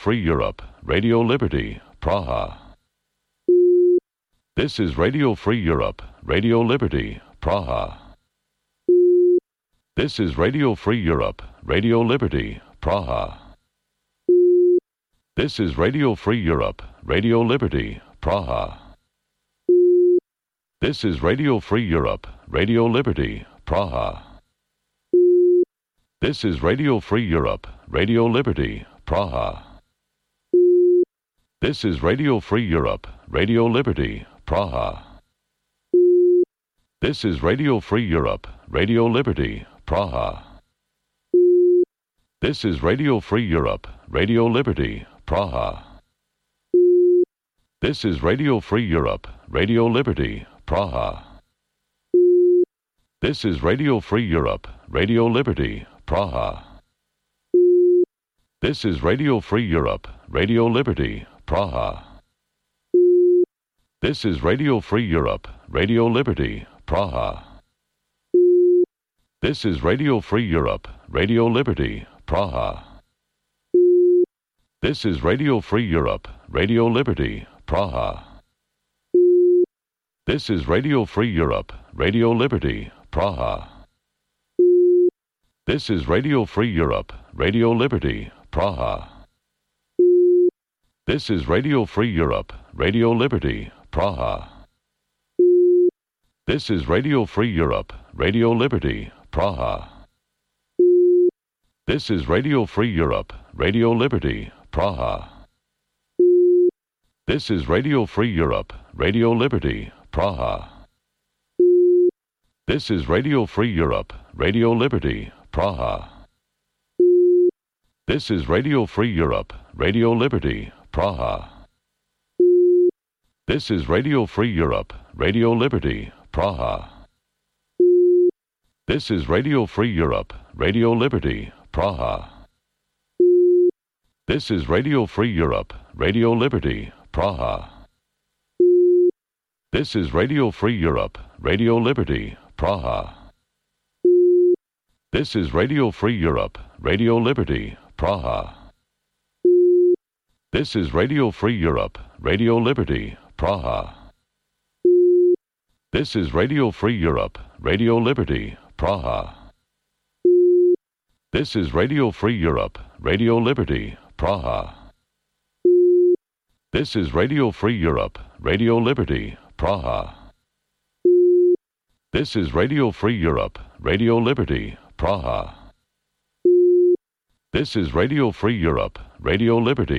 Free Europe, Radio Liberty, Praha. This is Radio Free Europe, Radio Liberty, Praha. This is Radio Free Europe, Radio Liberty, Praha. This is Radio Free Europe, Radio Liberty, Praha. This is Radio Free Europe, Radio Liberty, Praha. This is Radio Free Europe, Radio Liberty, Praha. This is Radio Free Europe, Radio Liberty, Praha. This is Radio Free Europe, Radio Liberty, Praha. This is Radio Free Europe, Radio Liberty, Praha. This is Radio Free Europe, Radio Liberty, Praha. This is Radio Free Europe, Radio Liberty, Praha. This is Radio Free Europe, Radio Liberty, Praha. This is Radio Free Europe, Radio Liberty, Praha. This is Radio Free Europe, Radio Liberty, Praha. This is Radio Free Europe, Radio Liberty, Praha. This is Radio Free Europe, Radio Liberty, Praha. This is Radio Free Europe, Radio Liberty, Praha. This is Radio Free Europe, Radio Liberty, Praha. This is Radio Free Europe, Radio Liberty, Praha. This is Radio Free Europe, Radio Liberty, Praha. This is Radio Free Europe, Radio Liberty, Praha. This is Radio Free Europe, Radio Liberty, Praha. This is Radio Free Europe, Radio Liberty, Praha. This is Radio Free Europe, Radio Liberty, Praha. This is Radio Free Europe, Radio Liberty, Praha. This is Radio Free Europe, Radio Liberty, Praha. This is Radio Free Europe, Radio Liberty, Praha. This is Radio Free Europe, Radio Liberty, Praha. This is Radio Free Europe, Radio Liberty, Praha. This is Radio Free Europe, Radio Liberty, Praha. This is Radio Free Europe, Radio Liberty, Praha. This is Radio Free Europe, Radio Liberty, Praha. This is Radio Free Europe, Radio Liberty, Praha. This is Radio Free Europe, Radio Liberty,